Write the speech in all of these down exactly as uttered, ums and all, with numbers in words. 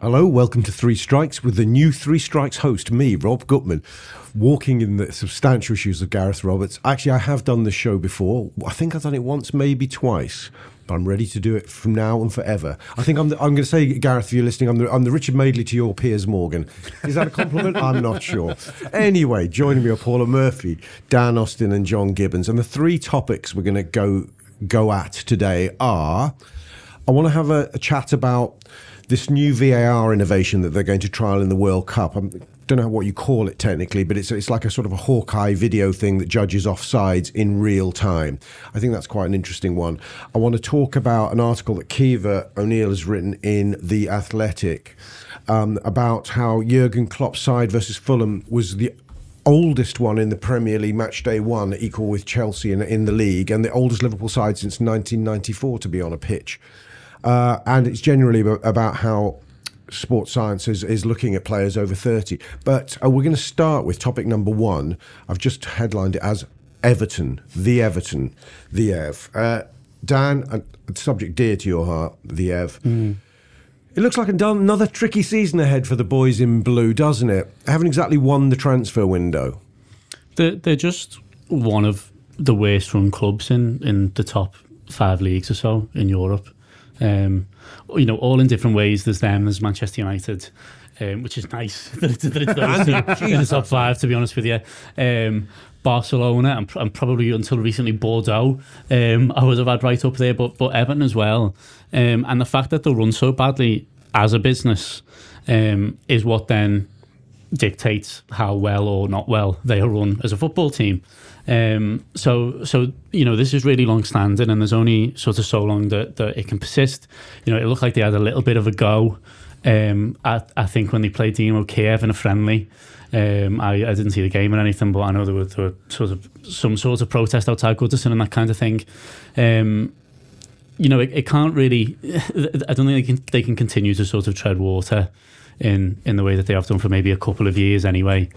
Hello, welcome to Three Strikes with the new Three Strikes host, me, Rob Gutman, walking in the substantial shoes of Gareth Roberts. Actually, I have done this show before. I think I've done it once, maybe twice, but I'm ready to do it from now and forever. I think I'm, the, I'm going to say, Gareth, if you're listening, I'm the, I'm the Richard Madeley to your Piers Morgan. Is that a compliment? I'm not sure. Anyway, joining me are Paula Murphy, Dan Austin and John Gibbons. And the three topics we're going to go go at today are, I want to have a, a chat about this new V A R innovation that they're going to trial in the World Cup. I don't know what you call it technically, but it's it's like a sort of a Hawkeye video thing that judges offsides in real time. I think that's quite an interesting one. I want to talk about an article that Kiva O'Neill has written in The Athletic um, about how Jurgen Klopp's side versus Fulham was the oldest one in the Premier League match day one, equal with Chelsea in, in the league, and the oldest Liverpool side since nineteen ninety-four to be on a pitch. Uh, and it's generally about how sports science is, is looking at players over thirty. But uh, we're going to start with topic number one. I've just headlined it as Everton, the Everton, the Ev. Uh, Dan, a, a subject dear to your heart, the Ev. Mm. It looks like another tricky season ahead for the boys in blue, doesn't it? They haven't exactly won the transfer window. They're, they're just one of the worst run clubs in, in the top five leagues or so in Europe. Um, you know, all in different ways. There's them, there's Manchester United, um, which is nice that it's, that it's those two in the top five, to be honest with you. Um, Barcelona and, and probably until recently Bordeaux, um, I would have had right up there, but but Everton as well. Um, and the fact that they run so badly as a business um, is what then dictates how well or not well they are run as a football team. Um, so, so you know, this is really long-standing, and there's only sort of so long that, that it can persist. You know, it looked like they had a little bit of a go. Um, I, I think when they played Dynamo Kiev in a friendly, um, I, I didn't see the game or anything, but I know there were, there were sort of some sort of protest outside Goodison and that kind of thing. Um, you know, it, it can't really. I don't think they can they can continue to sort of tread water in in the way that they have done for maybe a couple of years anyway.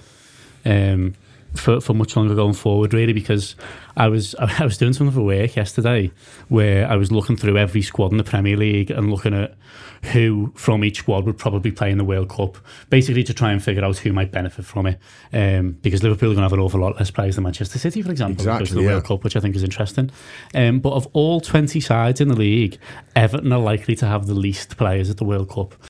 Um, For, for much longer going forward, really, because I was I was doing something for work yesterday where I was looking through every squad in the Premier League and looking at who from each squad would probably play in the World Cup, basically to try and figure out who might benefit from it. Um, because Liverpool are going to have an awful lot less players than Manchester City, for example, exactly, because of the yeah. World Cup, which I think is interesting. Um, but of all twenty sides in the league, Everton are likely to have the least players at the World Cup.